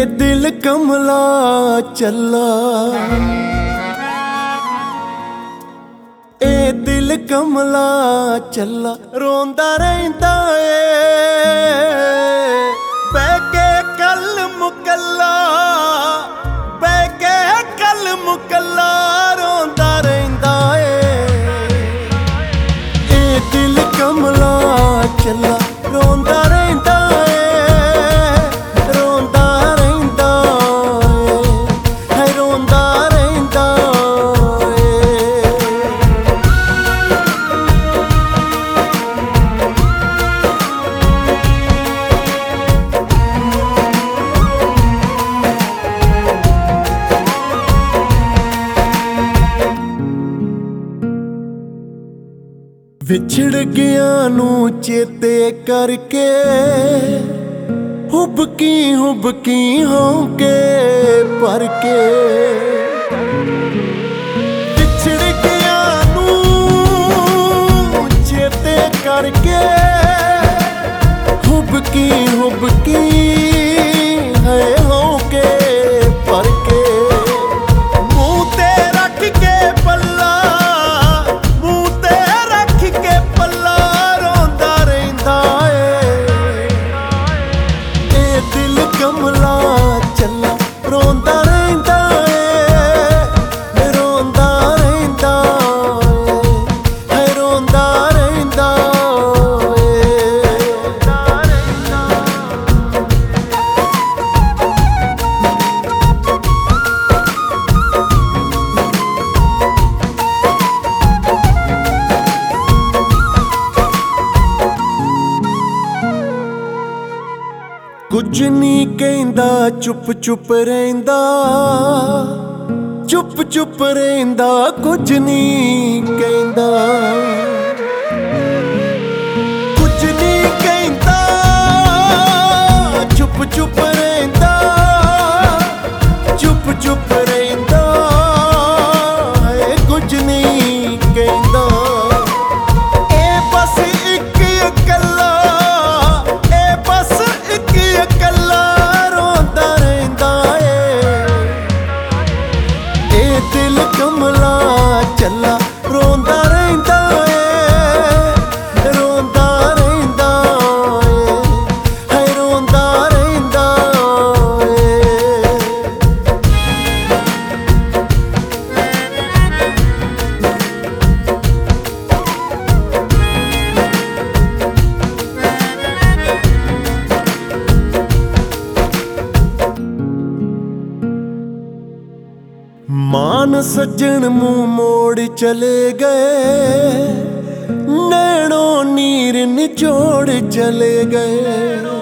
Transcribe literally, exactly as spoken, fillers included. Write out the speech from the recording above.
दिल कमला चला, ए दिल कमला चला रोंदा रहिंदा ए बह के कल मुकल्ला, बह के कल मुकल्ला रोंदा रहिंदा ए, ए दिल कमला चला रोंदा रहिंदा विछड़ गया नू चेते करके हुबकी हुबकी होके पर के, विछड़ गया नू चेते करके हुबकी हुबकी है होके पर के, कमला चला रोंदा रहिंदा ए, रोंदा रहिंदा है रोंदा रहिंदा कुछ नहीं कहंदा चुप चुप रहिंदा, चुप चुप रहिंदा कुछ नहीं कहंदा, कुछ नहीं कहंदा चुप चुप रहिंदा, चुप चुप रहिंदा है कुछ नहीं कहंदा, ए बस एक अकल्ला, ए बस एक अकल्ला रोंदा रहिंदा ए, ए दिल कमला चला रोंदा रहिंदा ए, रोंदा रहिंदा ए, है रोंदा रहिंदा मान सज्जन मुंह मोड़ चले गए, नैनों नीर निचोड़ चले गए।